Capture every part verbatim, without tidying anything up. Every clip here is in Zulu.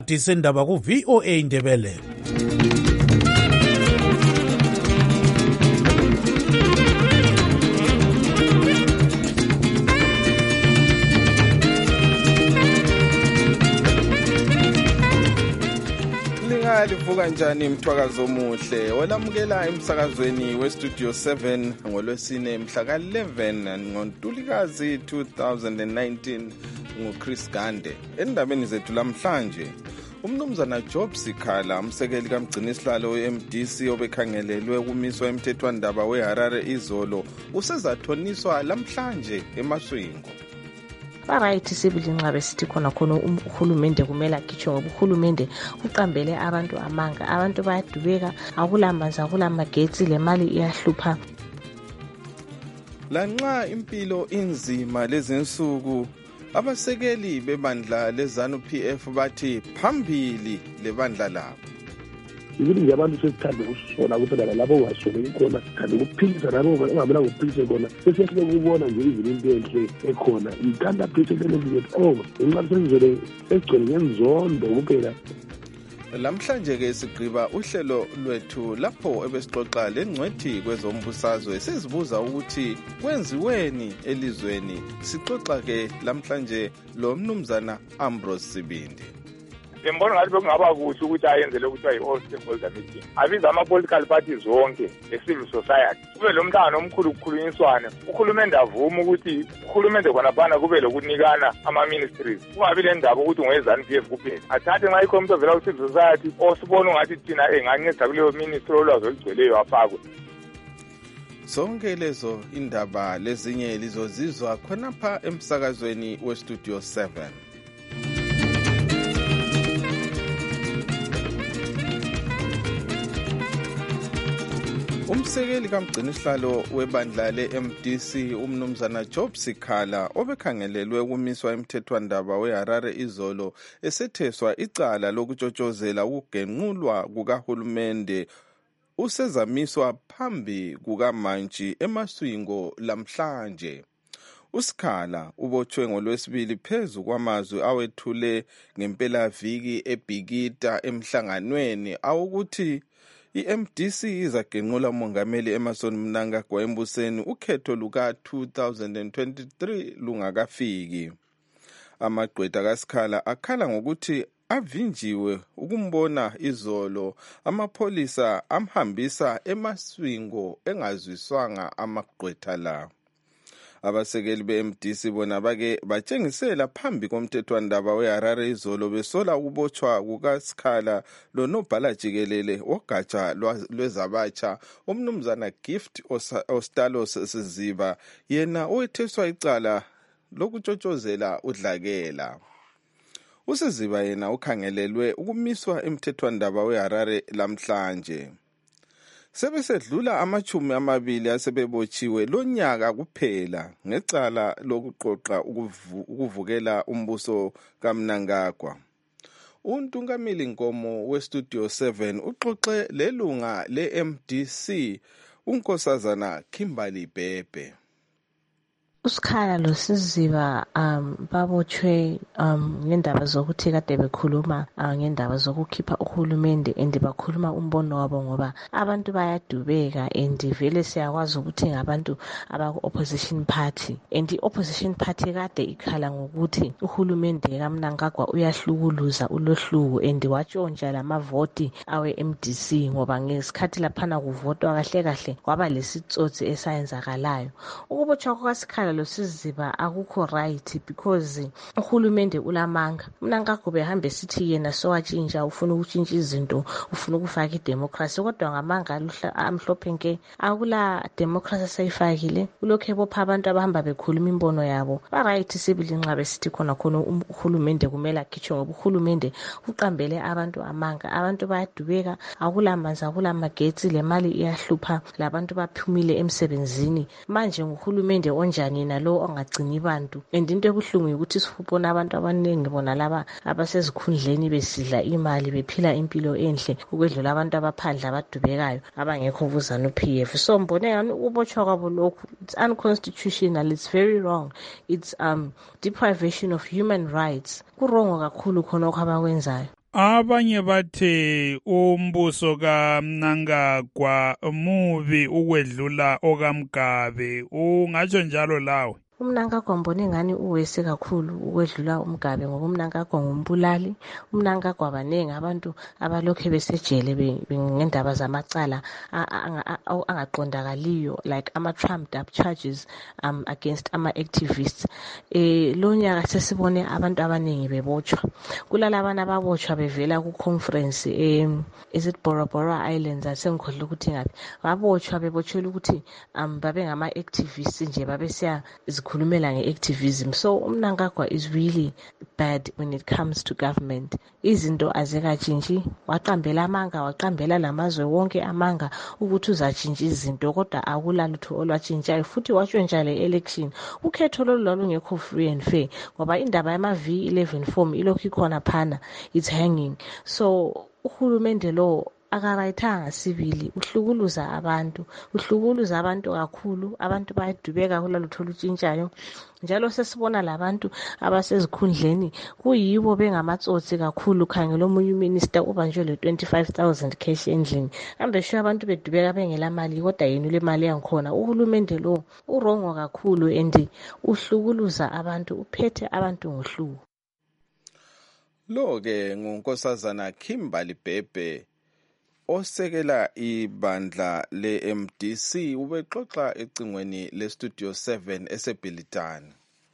Disendaba ku V O A Indebele. Livuka njani mthwakazo omuhle olamukela emsakazweni westudio seven ngolwesine mhla ka eleven ngoNtulikazi two thousand nineteen nguChris Gande. Endabeni zethu lamhlanje umnumzana Job Sikhala umsekeli kaMgcinisihlalo we-M D C obekhangelelwe ukumiswa emthethwandaba weHarare izolo usezathoniswa lamhlanje eMaswingo. Barayithi sibili nxabe sithi khona khona uhulumende kumele akhitshwe ngoba uhulumende uqambele abantu amanga, abantu bayadubeka, akulamanzi akulamagetsi, le mali iyahlupha. Lanxa impilo inzima lezinsuku abasekeli bebandla leZANU P F bathi phambili lebandla labo. Yini nje abantu sesithanda ukusona kuphela labo wasole ikhona sithanda ukuphilisa nabo ongamela ukuphilisa khona sesihle ukubona nje izinto enhle ekhona ikanda phithe lelizwe oh inqaba senzele egcwele ngenzondo kuphela. Lamhlanje ke sigqiba uhlelo lwethu lapho ebesixoxa lengcwethi kwezombusazwe sizibuza ukuthi kwenziweni elizweni. Sixoxa ke lamhlanje lo mnumzana Ambrose Sibindi. Ngibona ngathi bekungaba kuhle ukuthi ayenzele ukuthi ayi all stakeholder meeting. Abiza ama political parties zonke e-civil society. Kube lo mhlangano omkhulu ukukhulunyiswana. Uhulumende avuma ukuthi uhulumende khona phana kube lokunikana ama ministries. Kungabi le ndaba ukuthi ngoweZANU P F kuphela. Athathe nxa ikho umuntu ovela ku-civil society osibona ngathi thina enganceda kuleyo ministry olwazi olugcweleyo afakwe. Sonke lezo indaba lezinye lizozizwa khonapha emsakazweni westudio seven. Umsekeli kaMgcinisihlalo webandla le-M D C umnumzana Job Sikhala obekhangelelwe ukumiswa emthethwandaba weHarare izolo esetheswa icala lokutshotshozela ukugenqulwa kukahulumende usezamiswa phambi kukaMantshi eMaswingo lamhlanje. Usikhala ubotshwe ngolwesibili phezu kwamazwi awethule ngempelaviki eBhikita emhlanganweni awukuthi i-M D C izagenqula umongameli Emmerson Mnangagwa embusweni ukhetho luka two thousand twenty-three lungakafiki. Amagqwetha kaSikhala akhala ngokuthi avinjiwe ukumbona izolo amapholisa amhambisa eMaswingo engazwiswanga amagqwetha la. Abasekeli be-M D C bona bake batshengisela phambi komthethwandaba weHarare izolo besola ukubotshwa kukaSikhala lonobhala jikelele ogatsha lwezabatsha umnumzana Gift Ostalos Siziba yena owetheswa icala lokutshotshozela udlakela. Usiziba yena ukhangelelwe ukumiswa emthethwandaba weHarare lamhlanje. Sebesedlula amachumi amabili asebebotshiwe lonyaka kuphela ngecala lokuqoqa ukuvukela umbuso kaMnangagwa. Untungameli Nkomo westudio seven uxoxe lelunga le-M D C unkosazana Kimberly Bhebhe. Usikhala lo Siziba um babotshwe um ngendaba zokuthi kade bekhuluma uh, ngendaba zokukhipha uhulumende and bakhuluma umbono wabo ngoba abantu bayadubeka and vele siyakwazi ukuthi ngabantu abaku opposition party and opposition party kade ikhala ngokuthi uhulumende kaMnangagwa uyahlukuluza ulohluku and watshontsha lamavoti awe M D C ngoba ngesikhathi laphana kuvotwa kahle kahle kwaba lesitsotsi esayenzakalayo. Ukubotshwa kwaSikhala lo Siziba akukho right because uhulumende ulamanga. Mnangagwa behambe sithi yena sowatshintsha ufuna ukutshintsha izinto ufuna ukufaka idemocracy kodwa ngamanga amhlophe nke akula democracy sayifakile ulokhe bopha abantu abahamba bekhuluma imbono yabo. Ba right sibili nxabe sithi khona khona uhulumende kumele akhitshwe ngoba uhulumende uqambele abantu amanga, abantu bayadubeka, akulamanzi akulamagetsi, le mali iyahlupha, labantu baphumile emsebenzini. Manje nguhulumende onjani nalo ongagcini bantu and into ebuhlungu ukuthi sifubona abantu abaningi bona laba abasezikhundleni besidla imali bephila impilo enhle ukwedlula abantu abaphandle abadubekayo abangekho kuZANU P F. So mbone yani ubotshwa kwabo lokhu it's unconstitutional, it's very wrong, it's um deprivation of human rights. Kurongo kakhulu khona okwabakwenzayo. Abanye bathe umbuso kaMnangagwa mubi ukwedlula okaMgabe. Ungatsho njalo lawe? UMnangagwa mbone ngani uwese kakhulu ukwedlula uMgabe ngoba uMnangagwa ngumbulali. uMnangagwa baningi abantu abalokhe besejele ngendaba zamacala angaqondakaliyo like ama-trumped up charges um, against ama-activists. Eh, lo nyaka sesibone abantu abaningi bebotshwa. Kulalabana ababotshwa bevela ku-conference um, is it Bora Bora Islands asengikhohlwe ukuthi ngapi. Babotshwa bebotshelwa ukuthi um, babe ngama-activists nje babesiya khulumela nge-activism. So uMnangagwa is really bad when it comes to government. Izinto azikatshintshi, waqambela amanga, waqambela lamazwe wonke amanga ukuthi uzatshintsha izinto kodwa akulalutho olwatshintshayo futhi watshontsha le election. Ukhetho lolu lwalungekho free and fair ngoba indaba yama-V eleven form ilokhu ikhona phana, it's hanging. So uhulumende lo akarayithanga sibili, uhlukuluza abantu uhlukuluza abantu kakhulu. Abantu bayadubeka kulalutho olutshintshayo njalo sesibona labantu abasezikhundleni kuyibo bengamatsotsi kakhulu. Khangela omunye uminister ubanjwe le twenty-five thousand cash endlini, kambe sho abantu bedubeka bengela mali kodwa yena le mali yangikhona. Uhulumende lo urongo kakhulu and uhlukuluza abantu, uphethe abantu ngohluku. Lo ke ngunkosazana Kimberly Bhebhe osekela ibandla le-M D C ubexoxa ecingweni le-Studio seven eseBhilitane.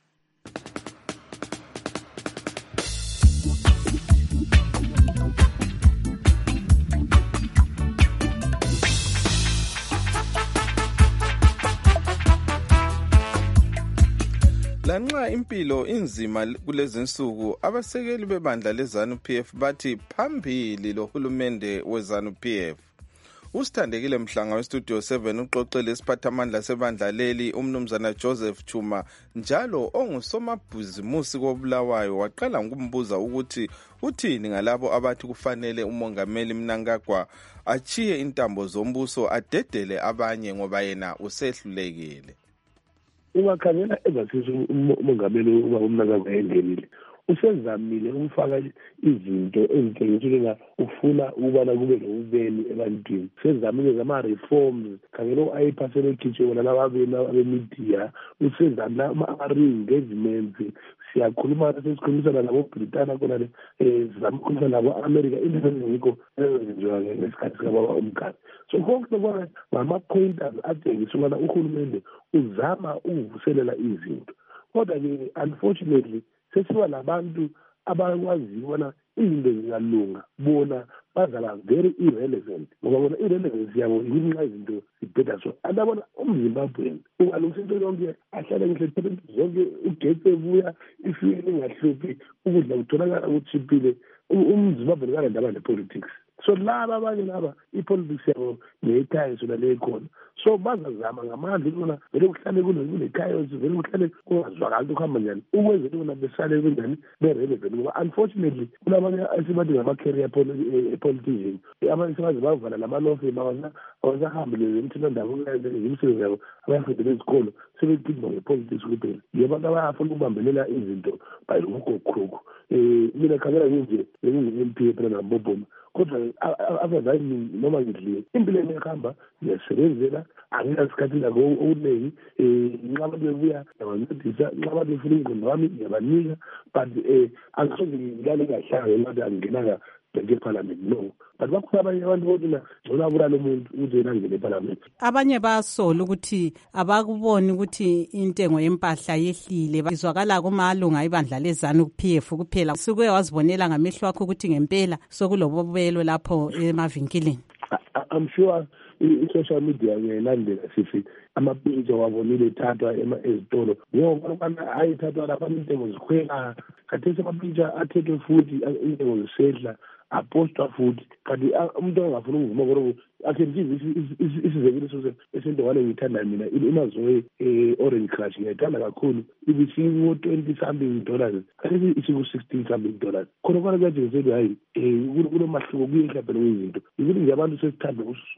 Lanxa impilo inzima kulezi nsuku, abasekeli bebandla leZANU-P F bathi phambili lohulumende weZANU-P F. Usithandekile Mhlanga weStudio seven uxoxele isiphathamandla sebandla leli umnumzana Joseph Chuma njalo ongusomabhizimusi koBulawayo waqala ngokumbuza ukuthi uthini ngalabo abathi kufanele umongameli Mnangagwa achiye intambo zombuso adedele abanye ngoba yena usehlulekile. Ungakhangela ezasisi umongameli uba uMnangagwa engenile usezamile ukufaka izinto ezithengisela ufuna ukubana kube nobubeli ebantwini. Usezamile ngama-reforms, khangela u-ayiphasele ekhitshwe wona lababeli abemedia. Usezamile ama-re-engagements, siyakhuluma sesikhulumisana nabo-Britana khona le um sizama ukukhuluma nabo-America, into ezingekho ezenziwa ngesikhathi sikababa uMgari. So konke kona ngama-pointers atshengisa ukubana uhulumende uzama ukuvuselela izinto, kodwa-ke unfortunately sesiba labantu abakwaziyo ubona izinto zingalunga, bona bazaba very irrelevant ngoba bona irrelevance yabo yinxa izinto zibheda so. Andabona umZimbabweni ungalungisa into yonke ahlale ngihle zonke ugetse ebuya ifike lingahluphi ukudla kutholakala kuchiphile. umZimbabweni kanandaba ne-politics. So laba abanye laba i-politics yabo nekhaya sona lekhona, so bazazama ngamandla ukubona vele kuhlale kunekhaya vele kuhlale kungazwakali ukuhamba njani ukwenzela ukubona besale benjani be-relevant ngoba unfortunately kunabanye esibathi ngama-career politician abanye sebaze bavala lama-law firm abasahambi emthethwandaba imisebenzi yabo abayafundela ezikolo sebegidwa nge-politics kuphela. Yiyo abantu abayafuna ukubambelela izinto bayilokukokhuku. um mina khangela nginje bengingu-M P phela namboboma kodwa abazali noma ngidliwe impilo ehamba ngiyasebenzela anginasikhathi nabo okuningi. um nxa abantu bebuya yabancedisa, nxa abantu befuna ingqondo wami ngiyabanika, but um angisoze ngilale ngahlanga ngathi angingenanga eParliament, no. But bakhona abanye abantu bothi na ngcono abulala umuntu ukuze yena angene eParliament. Abanye basola ukuthi abakuboni ukuthi intengo yempahla yehlile, izwakala kumalunga ibandla leZANU-P F kuphela. Suke wazibonela ngamehlo akho ukuthi ngempela sokulobubelo lapho emavinkilini. I'm sure i-social media ngelandela sifi amapicture wabonile thathwa ezitolo ngoba ayithathwa lapha intengo zikhwela, khathesi amapicture athethwe futhi intengo zisehla apostwa futhi. Kanti umuntu angafuna ukuvuma kodwa akhenziwe isizekeliso esendawana ngiyithanda mina imazoe Orange Crush ngiyayithanda kakhulu, ibisiku twenty something dollars kanti isiku sixteen something dollars. Khona khona kuyatshengisela hayi um kunomahluko kuyehla phela kwezinto. Yikuthi nje abantu sesithanda ukusola kuphela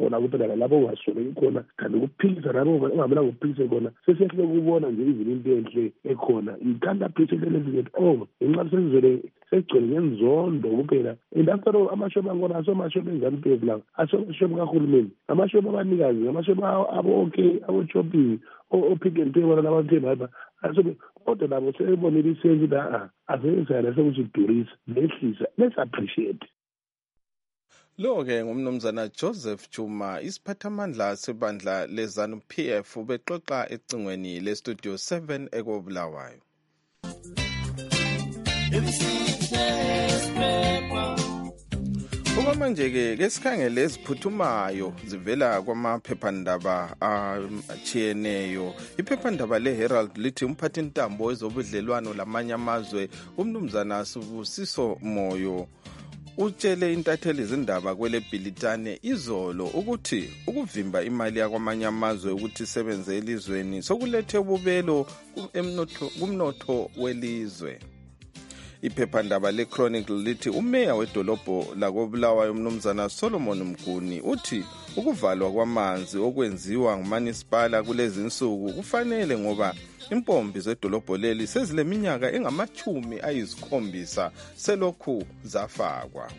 senzela labo ongasoleki khona kanti ukuphikisa nabo ongamela ukuphikise khona sesiyahle ukubona nje izini into enhle ekhona ikanda pheshelele ngithi oh inqaba sezizele segcwele ngenzondo kuphela and after all amashoba ngona asomashoba eZANU-P F la asomashoba kahulumeni amashoba abanikazi amashoba abo okay abo shopping o-Pick n Pay wona labantu laba asobe kodwa labo sebonile isenzi la asenzela sekusidurisa lehlisa let's appreciate. Lo-ke ngumnumzana Joseph Juma isiphathamandla sebandla leZANU-P F ubexoxa ecingweni lestudio seven ekobulawayo. Okwamanje-ke ke sikhangele eziphuthumayo zivela kwamaphephandaba achiyeneyo. Iphephandaba le-Herald lithi umphathintambo wezobudlelwano lamanye amazwe umnumzana Sibusiso Moyo utshele intatheli izindaba kwele Bhilitane izolo ukuthi ukuvimba imali yakwamanye amazwe ukuthi isebenze elizweni sokulethe ububelo kumnotho welizwe. Iphephandaba le-Chronicle lithi umeya wedolobho lakobulawayo umnumzana Solomon Mguni uthi ukuvalwa kwamanzi okwenziwa ngumanisipala kulezi insuku kufanele ngoba impombi zedolobho leli sezileminyaka engamachumi ayisikhombisa selokhu zafakwa.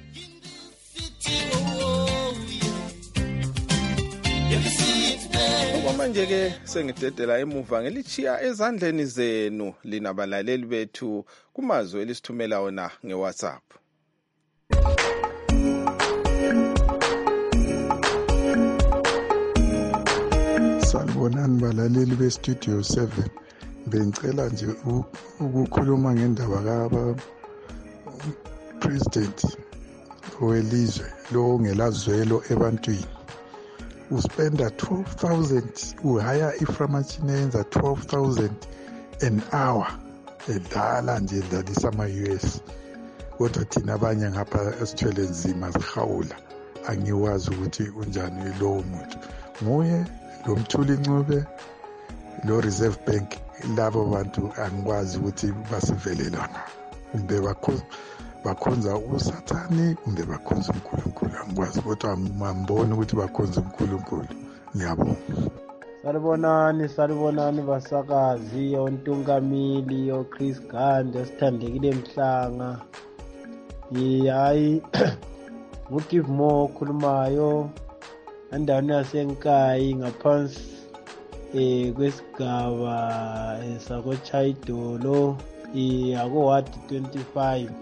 Okwamanje-ke sengidedela emuva ngelichiya ezandleni zenu linabalaleli bethu kumazwe elisithumela wona ngeWhatsApp. Sanibonani balaleli bestudio seven. Bengicela nje ukukhuluma ngendaba kaba president welizwe lo ongelazwelo ebantwini. Uspenda twelve thousand uhaya iframachine yenza twelve thousand an hour edlala nje edlalisa ama-U S kodwa thina abanye ngapha esithwele nzima zihawula angiwazi ukuthi unjani lowo muntu nguye lo Mthuli Ncube lo Reserve Bank labo bantu angikwazi ukuthi basivelelana kumbe bakho bakhonza usathani kumbe bakhonza uNkulunkulu angikwazi kodwa ngambona ukuthi bakhonza uNkulunkulu. Ngiyabonga. Salibonani salibonani basakazi ontungamili oChris Gande sithandekile emhlanga hayi ngu-Give More okhulumayo endaweni yasenkayi ngaphansi eh kwesigaba sakoChayidolo ako-Ward twenty-five.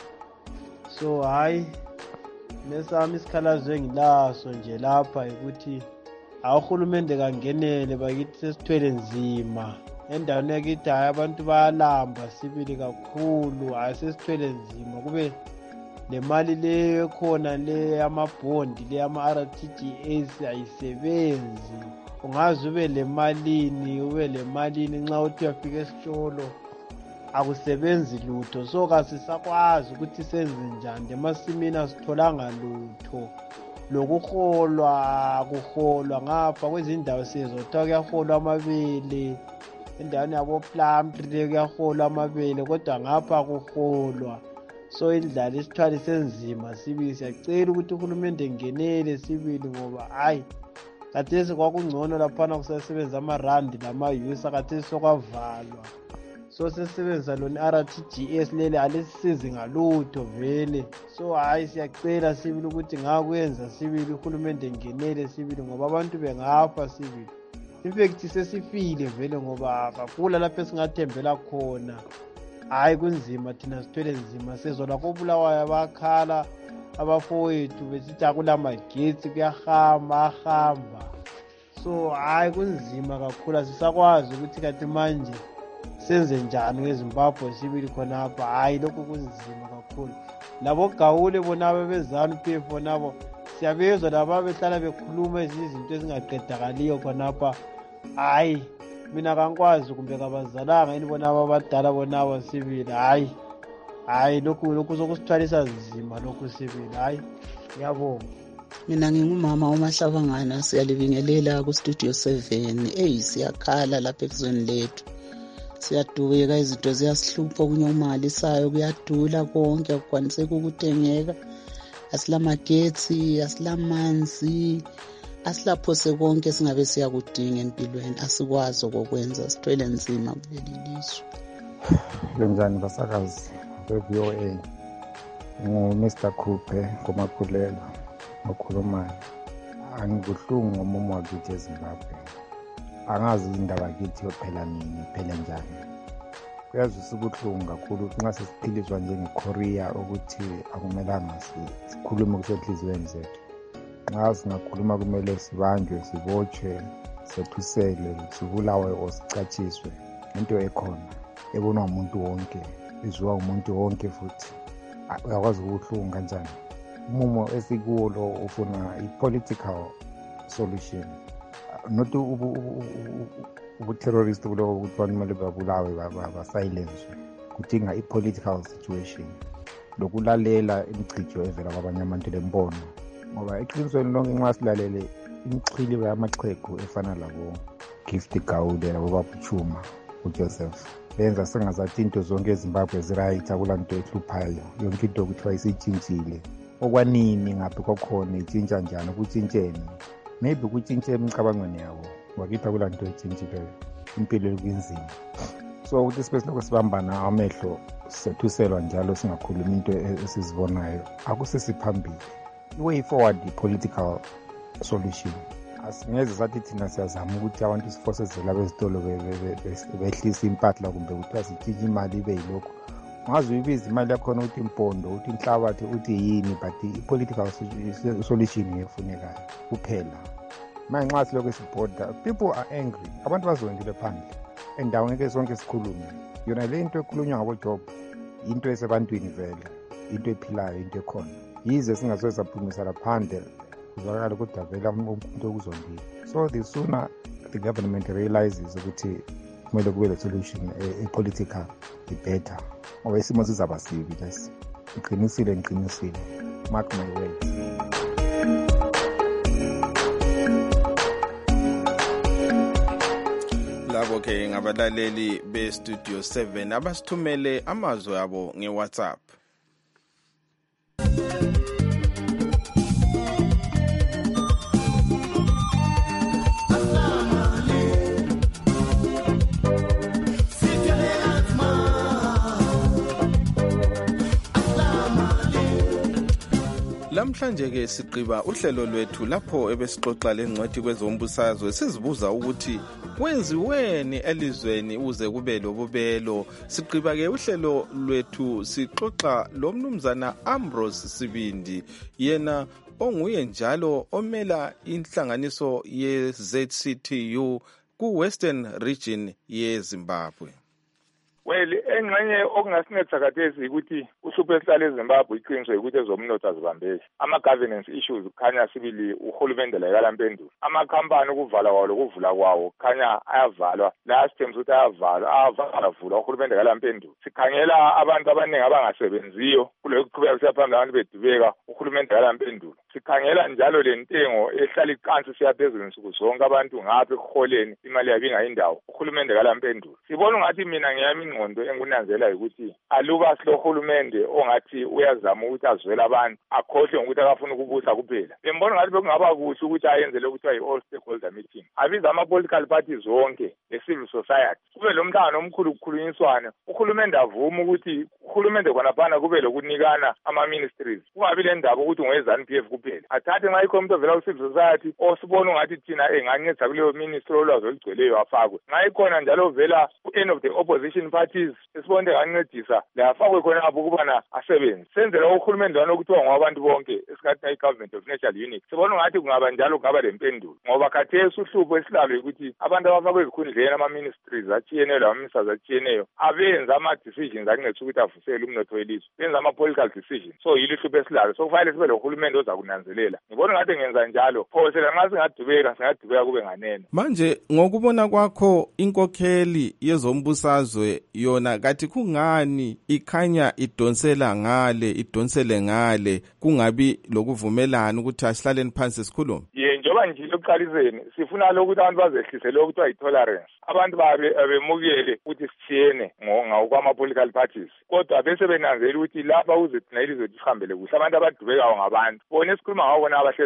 So hayi nesami isikhalazo engilaso nje lapha ukuthi awuhulumende kangenele bakithi sesithwele nzima endaweni yakithi hayi abantu bayalamba sibili kakhulu hayi sesithwele nzima kube nemali leyo ekhona le yamabhondi le yama-R T G S ayisebenzi ungaze ube le malini ube le malini nxa uthi uyafika esitolo akusebenzi lutho so kasisakwazi ukuthi senze njani emasimini asitholanga lutho lokuholwa kuholwa ngapha kwezindawo sizothiwa kuyaholwa amabele endaweni yabo Plumtree kuyaholwa amabele kodwa ngapha kuholwa so indlala isithwali senzima sibili siyacela ukuthi uhulumende engenele sibili ngoba hayi kathesi kwakungcono laphana kusasebenza amarandi lama-use kathesi sokwavalwa so sesebenza lona R T G S lele alisizi ngalutho vele so hayi siyacela sibili ukuthi ngakwenza sibili uhulumende engenele sibili ngoba abantu bengafa sibili in fact sesifile vele ngoba kakula lapho esingathembela khona hayi kunzima thina sithwele nzima sezola kobulawayo abakhala abafowethu besithi akulamagetsi kuyahamba ahamba so hayi kunzima kakhulu asisakwazi ukuthi kathi manje senze njani ngeZimbabwe sibili khonapha hayi lokho kunzima kakhulu labo gawule bonabo beZANU-P F bonabo siyabezwa laba behlala bekhuluma izinto ezingaqedakaliyo khonapha hayi mina kankwazi kumbe kabazalanga yini bonabo abadala bonabo sibili hayi hayi lokhu lokhu sokusithwalisa nzima lokhu sibili hayi ngiyabonga. Mina ngingumama uMahlabangana siyalibingelela ku Studio seven hey siyakhala lapha ezweni lethu siyadubeka izinto ziyasihlupha kunye umali sayo kuyadula konke akukwaniseki ukuthengeka asilamagetsi asilamanzi asilaphose konke singabe siyakudinga empilweni, asikwazi okokwenza, sithwele nzima kuleli lizwe. Kunjani basakazi be-V O A? ngu-Mister Khuphe Ngomakhulelo okhulumayo. Angikuhlungu ngomumo wakithi eZimbabwe. Angazi indaba yakithi yophela nini, iphele njani. Kuyazwisa ubuhlungu kakhulu nxa sesiphiliswa njengeKorea ukuthi akumelanga sikhulume kusenhliziyweni zethu. Nxa singakhuluma kumele sibanjwe, sibotshwe, sethusele, sibulawe or sicatshiswe. Into ekhona ebonwa umuntu wonke, izwa umuntu wonke futhi. Uyakwazi ukuhlungu kanjani. Umumo esikuwo lo ufuna i-political solution, not ubu-terrorist bulo ukuthi abantu kumele babulawe basilence. Kudinga i-political situation lokulalela imichijo evela kwabanye abantu lembono, ngoba eqinisweni lonke nxa silalele imichilo yamaxhegu efana labo Gift Gaude labo Babuchuma uJoseph benza sengazathi into zonke eZimbabwe ziright, akulanto ehluphayo, yonke into kuthiwa isitshintshile. Okwanini ngaphi kwakhona itshintsha njani, kutshintsheni? Maybe kutshintshe emicabangweni yabo, wakithi akulanto etshintshileyo, impilo ekunzima. So ukuthi sibe silokho sibambana amehlo sethuselwa njalo singakhuluma into esizibonayo, akusesiphambili. I-way forward i-political solution. Asingeze sathi thina siyazama ukuthi abantu sifosezela bezitolo behlisa impahla kumbe kuthiwa sitshintshe imali ibe yilokho. Ungaze uyibiza imali yakhona ukuthi impondo, ukuthi inhlabathi, ukuthi yini, but i-political solution yefunekayo kuphela. Manje nxa silokho sibhoda, people are angry, abantu bazondile phandle endawo ngeke sonke sikhulume. Yona le into ekhulunywa ngaboJob into esebantwini vele, into ephilayo, into ekhona. Yize singasoze saphumisa laphandle kuzwakala ukuthi avela umuntu okuzondile. So the sooner the government realizes ukuthi kumele kube le solution e-political, the better. Ngoba isimo sizaba sibi lesi. Ngiqinisile ngiqinisile. Mark my words. Labo ke ngabalaleli be-Studio seven abasithumele amazwi abo nge-WhatsApp. Lamhlanje ke siqiba uhlelo lwethu lapho ebesixoxa lengcwethi kwezombusazwe sizibuza ukuthi kwenziweni elizweni uze kube lobubelo. Siqiba ke uhlelo lwethu sixoxa lomnumzana Ambrose Sibindi, yena onguye njalo omela inhlanganiso ye-Z C T U ku-Western Region yeZimbabwe. Well, engxenye okungasinceda khathesi ukuthi uhlupho esihlala eZimbabwe iqiniso ukuthi ezomnotho azibambeki. Ama-governance issues kukhanya sibili uhulumende la yakalampendulo. Amakhampani ukuvala kwawo lokuvula kwawo kukhanya ayavalwa. Last time ukuthi ayavalwa, ayavalwa avulwa uhulumende kalampendulo. Sikhangela abantu abaningi abangasebenziyo kulokhu kuqhubeka siyaphambili abantu bedubeka uhulumende kalampendulo. Sikhangela njalo le ntengo ehlala iqansi siyaphezulu nsuku zonke abantu ngapha ekuholeni imali yabo ingayindawo uhulumende kalampendulo. Sibona ngathi mina ngiyami ingqondo engunanzela ukuthi aluba silohulumende ongathi uyazama ukuthi azwele abantu akhohle ngokuthi akafuna ukubusa kuphela. Ngibona ngathi bekungaba kuhle ukuthi ayenze lokuthiwa yi-all stakeholder meeting, abize ama-political parties zonke le-civil society, kube lo mhlangano omkhulu kukhulunyiswana, uhulumende avume ukuthi uhulumende khonaphana kube lokunikana ama-ministries, kungabi le ndaba ukuthi ngowe-Z A N P F kuphela. Athathe nxa ikho umuntu ovela ku-civil society osibona ungathi thina engancedisa kuleyo ministry olwazi olugcweleyo afakwe. Nxa ikhona njalo ovela ku-end of the opposition parties esibonde kancedisa lafakwe khonapho ukubana asebenze. Senzela uhulumende wano ukuthiwa ngwabantu bonke esingathi i-government of national unity. Sibona ngathi kungaba njalo kungaba lempendulo, ngoba khathesi uhlupho esilalo ukuthi abantu abafakwe ezikhundleni ama-ministries atshiyeneyo lama-ministers atshiyeneyo abenza ama-decisions ancedisa ukuthi avusele umnotho welizwe, benza ama-political decisions. So yilo uhlupho esilalo, so kufanele sibe lohulumende oza kunanzelela. Ngibona ngathi ngenza njalo phosela nxa singadubeka singadubeka kube nganeno. Manje ngokubona kwakho inkokheli yezombusazwe yona kathi kungani ikhanya idonsela ngale idonsele ngale kungabi lokuvumelana ukuthi asihlaleni phansi sikhulume? Ye njoba nje lokuqaliseni sifuna lokuthi abantu bazehlise lokuthiwa yi-tolerance, abantu babe bemukele ukuthi sithiyene ngokwama-political parties, kodwa bese benanzela ukuthi lapha uze thina ilizwe sihambele kuhle. Abantu abadubekayo ngabantu bona esikhuluma ngabo bona abahlezi kuhle,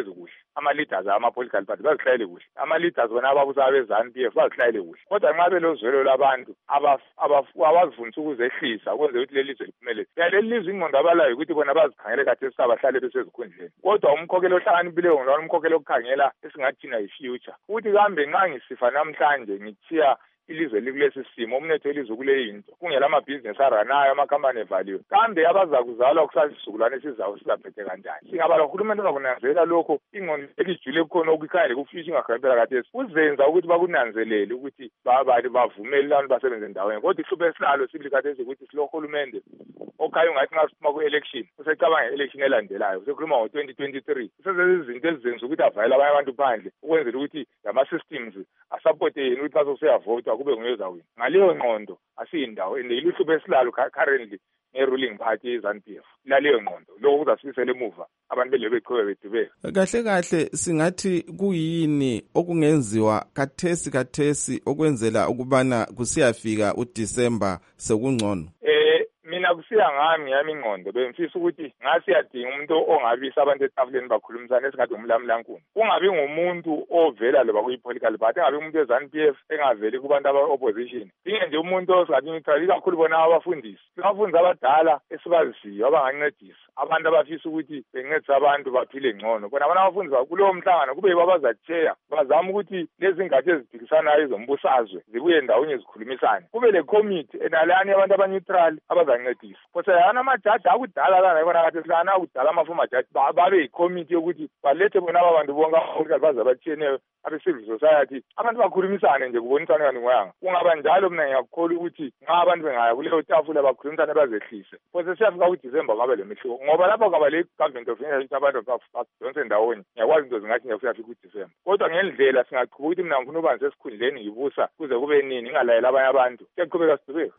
ama-leaders ama-political party bazihlayele kuhle, ama-leaders bona ababusa be-ZANU P F bazihlayele kuhle. Kodwa nxa belozwelo labantu abazifundisa ukuzehlisa ukwenze ukuthi leli lizwe liphumelele, leli lizwe ingqondo abalayo ukuthi bona bazikhangele kathesi bahlale besezikhundleni. Kodwa umkhokheli ohlakaniphileyo ngona umkhokheli okukhangela esingathina yi-future, ukuthi kambe nxa ngisifa namhlanje ngithiya ilizwe likulesi simo, umnetho welizwe kule yinto, kungela amabhizinesi aranayo, amakhampani evaliwe, kambe abazakuzalwa kusasizukulwane esizayo sizaphethe kanjani? Singabala uhulumende uzakunanzelela lokho, ingqondo elijule kukhona okukhangele kufishi ingakhangela kathesi, uzenza ukuthi bakunanzelele ukuthi babali bavumele abantu basebenze ndawonye. Kodwa ihlupho esinalo sibili kathesi ukuthi silohulumende okhaya ungathi nxa siphuma ku-election usecabanga i-election elandelayo, usekhuluma ngo-twenty twenty-three, usezenza izinto ezizenza ukuthi avayele abanye abantu phandle ukwenzela ukuthi lama-systems asupporte yena ukuthi basoseyavota kube nguyezawina. Ngaleyo ngqondo asiyindawo and iluhlupho esilalo currently nge-ruling party ye-ZANU P F laleyo ngqondo, lokho kuzasibisela emuva abantu bele beqhubeka bedubeka. Kahle kahle singathi kuyini okungenziwa kathesi kathesi okwenzela ukubana kusiyafika uDisemba sekungcono? Eh mina kusiya ngami yami ingqondo bemfisa ukuthi ngasiyadinga umuntu ongabisa abantu etafuleni bakhulumisana esingathi umlamlankulu, kungabi ngumuntu ovela loba kuyi-political party, engabi umuntu we-ZANU P F engaveli kubantu aba-opposition, dinge nje umuntu osingathi neutral, ikakhulu bona abafundisi, singafundisa abadala esibaziyo abangancedisa abantu abafisa ukuthi bencedise abantu baphile ngcono. Bona bona abafundisi kulowo mhlangano kube yibo abazatheya bazama ukuthi lezi ngathi ezidikisanayo ezombusazwe zibuye ndawonye zikhulumisane, kube le committee enalani abantu abaneutral abazancedisa. Kodwa yana amajaji akudala lana yibona kathi silana akudala amafomu ajaji babe yi-committee yokuthi balethe bona aba bantu bonke abapolitical baze batshiyeneyo abe-civil society abantu bakhulumisane nje kubonisane kanti ngoyanga. Kungaba njalo mina ngiyakukholwa ukuthi nxa abantu bengaya kuleyo tafula bakhulumisane bazehlise, kodwa siyafika kuDisemba ngabe le mehluko, ngoba lapho kaba le government of India abantu badonse ndawonye ngiyakwazi into zingathi ngiyafika kuDisemba. Kodwa ngendlela singaqhuba ukuthi mina ngifuna ukuba sesikhundleni ngibusa kuze kube nini ingalayela abanye abantu, siyaqhubeka sidubeka.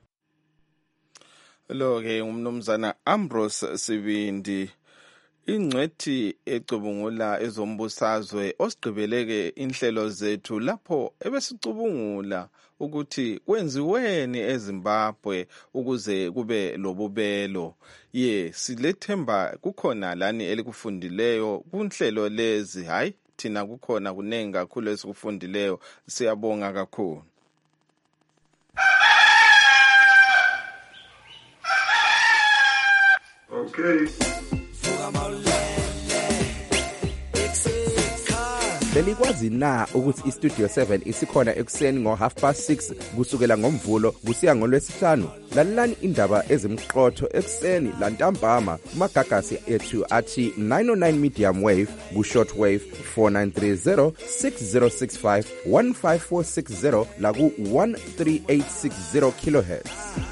Lo-ke umnumzana Ambrose Sibindi, ingcwethi ecubungula ezombusazwe osigqibeleke inhlelo zethu lapho ebesicubungula ukuthi kwenziweni eZimbabwe ukuze kube lobubelo. Ye silethemba kukhona lani elikufundileyo kunhlelo lezi, hayi thina kukhona kunengi kakhulu esikufundileyo, siyabonga kakhulu. Okay. Belikwazi na ukuthi iStudio seven isikhona ekuseni ngo half past six kusukela ngomvulo kusiya ngolwesihlanu? Lalelani indaba ezimqotho ekuseni lantambama kumagagasi ethu athi nine oh nine medium wave ku short wave four nine three zero six zero six five one five four six zero la ku one three eight six zero kilohertz.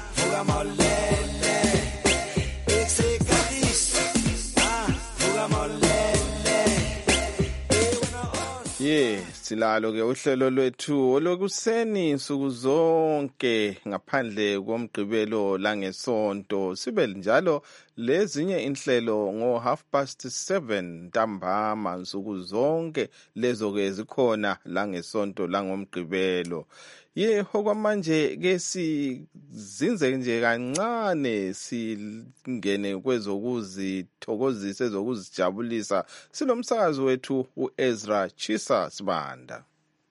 Ye silalo ke uhlelo lwethu olokuseni nsuku zonke ngaphandle komgqibelo langesonto, sibe njalo lezinye inhlelo ngo half past seven ntambama nsuku zonke lezo ke zikhona langesonto langomgqibelo. Ye okwamanje ke sizinze nje kancane singene kwezokuzithokozisa ezokuzijabulisa. Silomsakazi wethu uEzra Chisa Sibanda.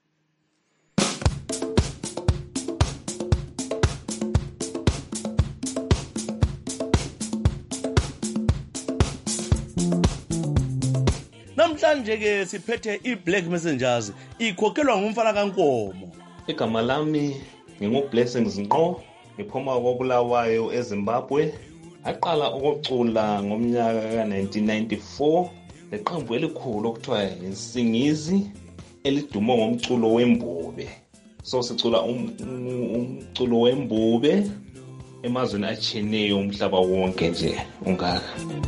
Namhlanje ke siphethe iBlack Messengers ikhokhelwa ngumfana kaNkomo. Igama lami nginguBlessings Nqo, ngiphuma koBulawayo eZimbabwe. Aqala ukucula ngomnyaka ka nineteen ninety-four leqembu elikhulu okuthiwa iNsingizi eliduma ngomculo wembube. So sicula umculo wembube emazweni atshiyeneyo umhlaba wonke nje ungaka.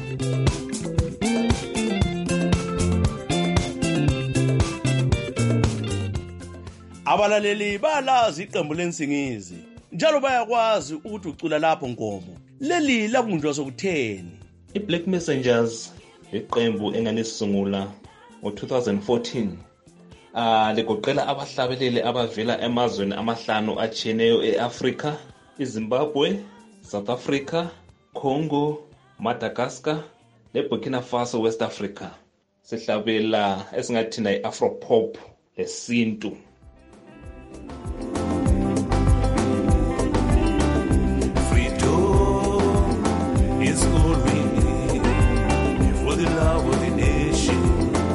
Abalaleli balazi iqembu leNsingizi njalo bayakwazi ukuthi ucula lapho Nkomo. Leli labunjwa sokutheni. iBlack Messengers iqembu enganisungula ngo two thousand fourteen. Ah legoqela abahlabeleli abavela emazweni amahlanu atshiyeneyo eAfrica, iZimbabwe, South Africa, Congo, Madagascar, leBurkina Faso, West Africa. sihlabela esingathina i-afropop lesintu. Freedom is all we need for the love of the nation.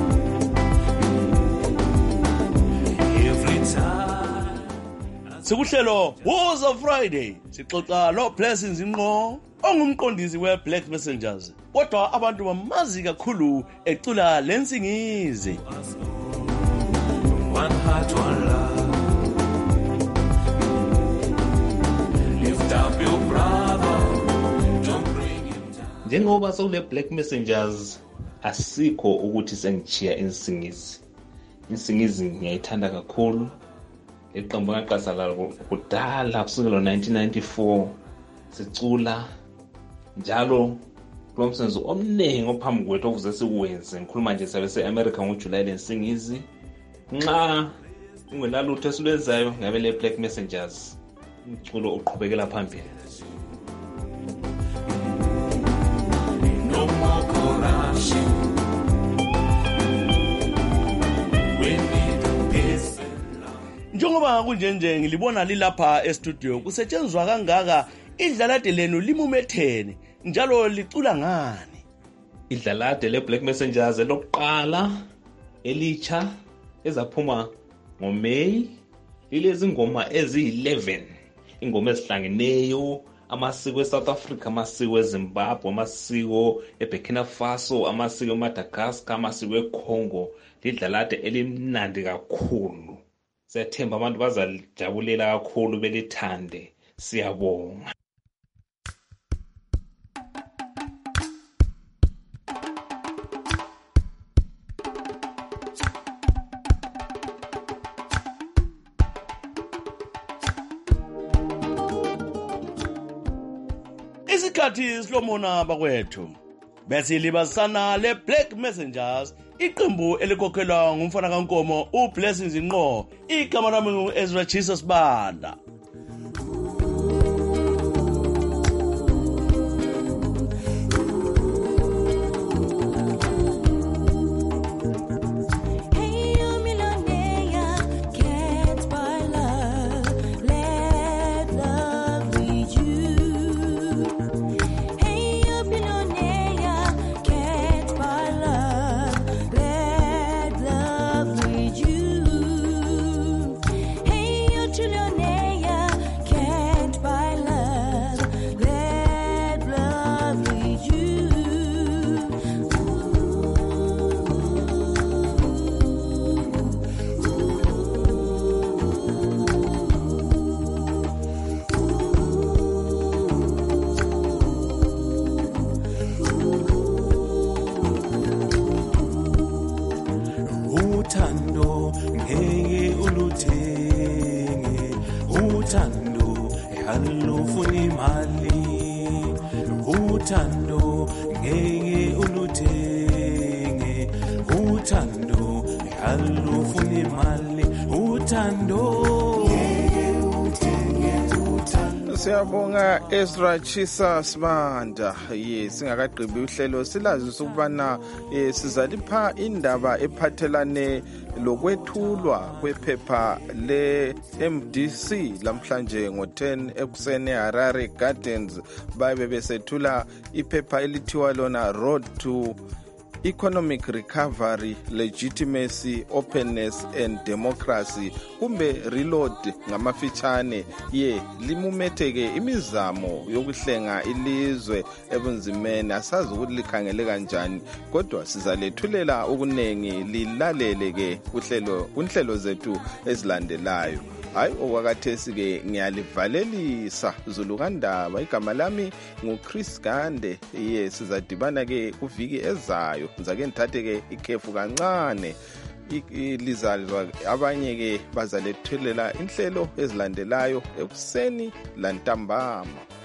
Every time Sikuhlelo Woza Friday sixoxa lo Blessings Inqo ongumqondisi we Black Messengers. Kodwa abantu bamazi kakhulu ecula lensingizi. One heart, one love. Lift up your brother, don't bring him down. Njengoba sokule Black Messengers asikho ukuthi sengichiya insingizi. Insingizi ngiyayithanda kakhulu. Iqembu ngaqasa la kudala kusukela nineteen ninety-four sicula njalo lomsebenzi omningi ophambi kwethu okuze sikwenze. Ngikhuluma nje sabe se-America ngoJuly lensingizi. Nxa ungenalutho esilwenzayo ngabe le Black Messengers umculo uqhubekela phambili. No more corruption. We need peace. Njengoba kunjenje ngilibona lilapha e-studio kusetshenzwa kangaka idlalade lenu limumethene njalo licula ngani? Idlalade le Black Messengers elokuqala elicha ezaphuma ngoMay lilezi ngoma eziyi-eleven ingoma ezihlangeneyo amasiko eSouth Africa, amasiko eZimbabwe, amasiko eBurkina Faso, amasiko eMadagascar, amasiko eCongo. Lidlalade elimnandi kakhulu. Siyathemba abantu bazalijabulela kakhulu belithande. Siyabonga. Isikhathi silomona bakwethu bese libasana le Black Messengers iqembu elikhokhelwa ngumfana kaNkomo uBlessings Inqo. Igama lami ngu-Ezra Jesus Banda. Uthando ngeke uluthenge, uthando alufuni imali, uthando ngeke uluthenge, uthando alufuni imali, uthando ngeke uthenge, uthando. Siyabonga Ezra Chisa Sibanda. Yes, singakaqhibi uhlelo silazi ukubana eh, sizalipha indaba ephathelane lokwethulwa kwephepha le M D C lamhlanje ngo ten ekuseni Harare Gardens babe besethula iphepha elithiwa lona Road to Economic Recovery, Legitimacy, Openness and Democracy, kumbe reload ngamafitshane. Ye limumetheke imizamo yokuhlenga ilizwe ebunzimeni. Asazi ukuthi likhangele kanjani, kodwa sizalethulela ukunengi lilaleleke kuhlelo kunhlelo zethu ezilandelayo. Hayi okwakathesi ke ngiyalivalelisa Zulukandaba. Igama lami nguChris Gande. Ye sizadibana ke kuviki ezayo. Ngizake ngithathe ke ikhefu kancane. Lizalwa abanye ke bazalethulela inhlelo ezilandelayo ekuseni lantambama.